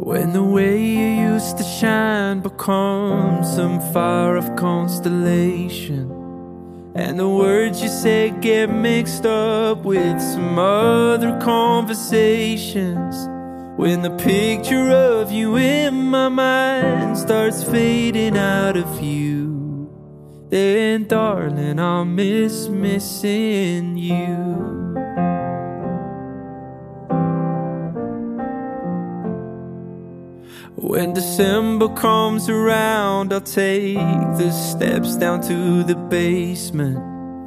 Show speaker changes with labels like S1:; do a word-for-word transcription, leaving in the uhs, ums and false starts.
S1: When the way you used to shine becomes some far-off constellation, and the words you say get mixed up with some other conversations, when the picture of you in my mind starts fading out of view, then darling, I'll miss missing you. When December comes around, I'll take the steps down to the basement,